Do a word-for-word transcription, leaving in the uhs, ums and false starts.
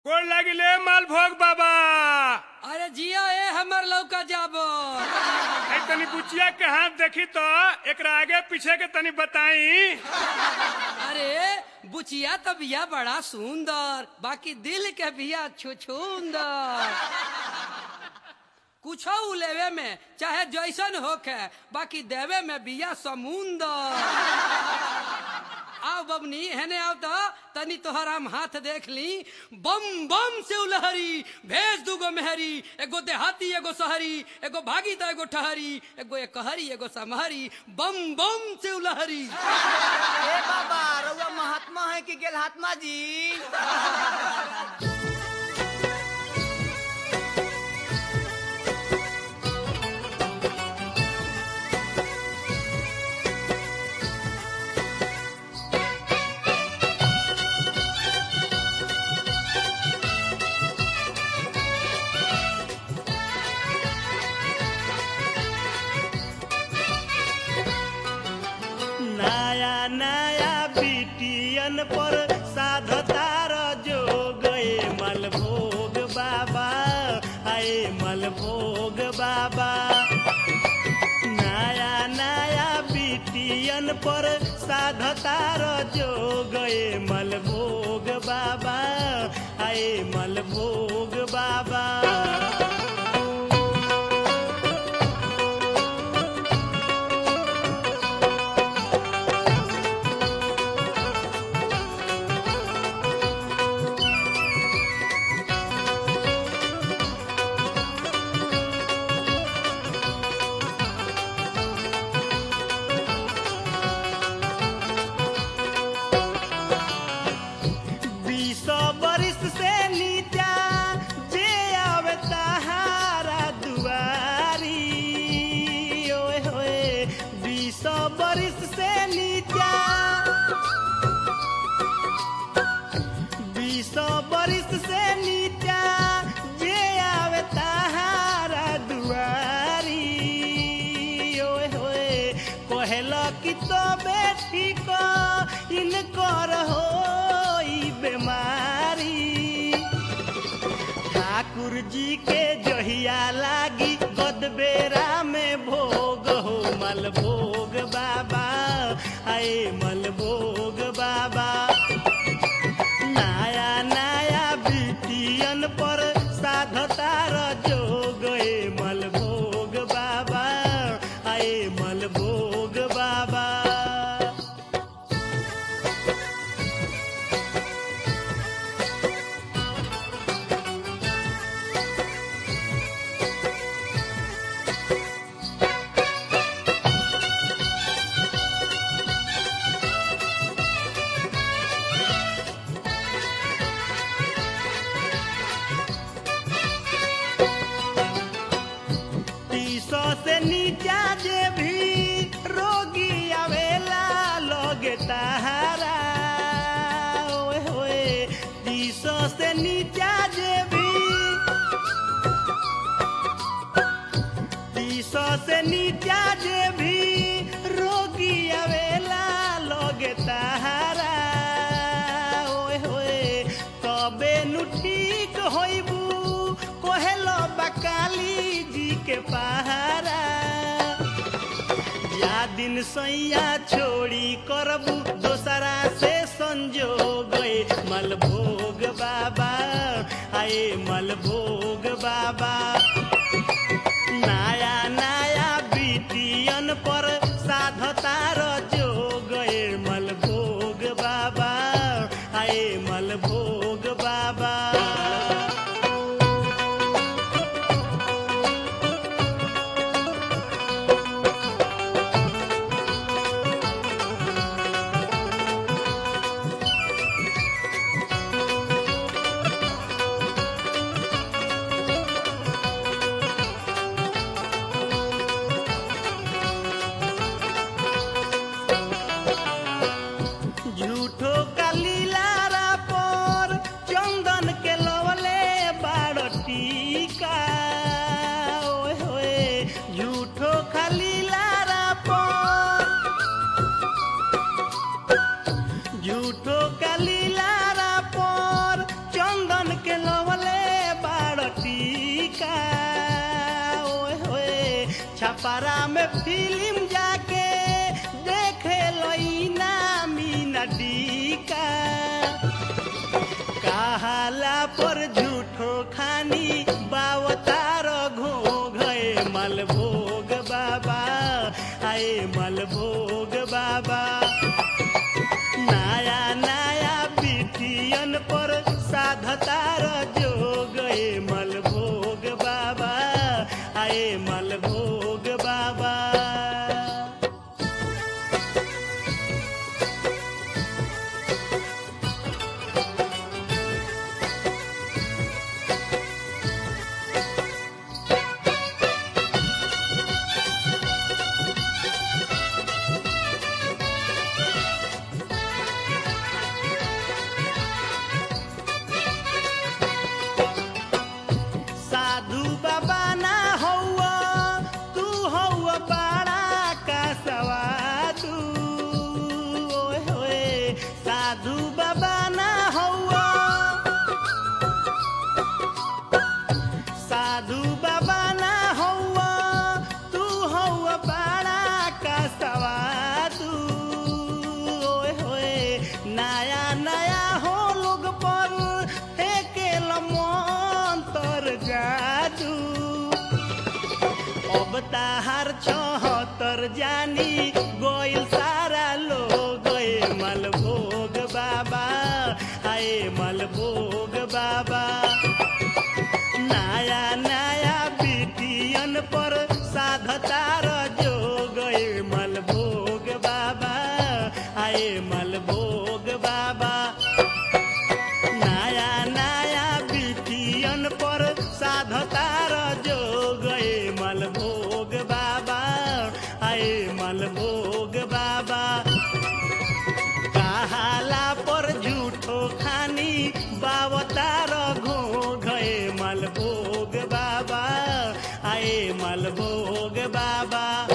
गोड़ लागिले मालभोग बाबा। अरे जिया ए हमर लौका जाबो। ए तनी बुचिया के हाथ देखी तो एकरा आगे पीछे के तनी बताई। अरे बुचिया तो बिया बड़ा सुंदर, बाकी दिल के बिया छुछुंदर। कुछ लेवे में चाहे जैसन होके, बाकी देवे में बिया समुंदर। आओ बबनी हेने आओ तो तनी तोहर हम हाथ देख ली। बम बम से उलहरी भेज दूगो मेहरी, एगो देहाती एगो शहरी, एगो भागी तो एगो ठहरी, एगो एक कहरी एगो समहरी। बम बम से उलहरी। ए बाबा रउआ महात्मा है कि गेलहात्मा जी? नया नया बिटियन पर साधतार जो गए मलभोग बाबा, आए मलभोग बाबा। नया नया बिटियन पर साधतार जो गए मलभोग बाबा, आए मलभोग बाबा। इनकर होई बीमारी। ठाकुर जी के जहिया लागी गदबेरा में भोग हो मलभोग बाबा, आए मलभोग बाबा। नया नया बिटियन पर साधतार जो गए मलभोग बाबा, आए मलभोग बाबा। से नीचा जे भी रोगी आवेला लोगे तारा, ओए होए तीसो से नीचा जे भी, तीसो से नीचा जे भी रोगी आवेला लोगे तारा, ओए होए तबे नु ठीक होइबू कोहेलो बकाली जी के पहारा। या दिन सैया छोड़ी करबू दोसरा से संजोग मलभोग बाबा, आए मलभोग बाबा। नया नया बिटियन पर साधतार जो गए मलभोग बाबा, आए मलभोग बाबा। झूठो का लीलारा पर चंदन के छपरा में फिल्म जाके देखे लईना मीना डीका कहाला पर झूठो खानी बावतार घो गए मलभोग बाबा आए मलभोग बाबा नया नया बिटियन पर साधतार जो गए मलभोग बाबा आए मलभोग बाबा साधु बाबा ना हौवा तू हौवा बड़ा का सवादू ओए होए साधु बाबा ना हौवा साधु बाबा ना हौवा तू हौवा बड़ा का सवादू ओए होए नया नया हो लोग पर एके लमन तर जादू अब ताहार चौहत्तर जानी गोइल सारा लोग गए मलभोग बाबा आए मलभोग बाबा नया नया बिटियन पर साधतार जो गए मलभोग बाबा आए मलभोग बाबा नया नया बिटियन पर साधतार जो गए मलभोग बाबा आए मलभोग बाबा कहाला पर झूठो खानी बावतार घो गए मलभोग बाबा आए मलभोग बाबा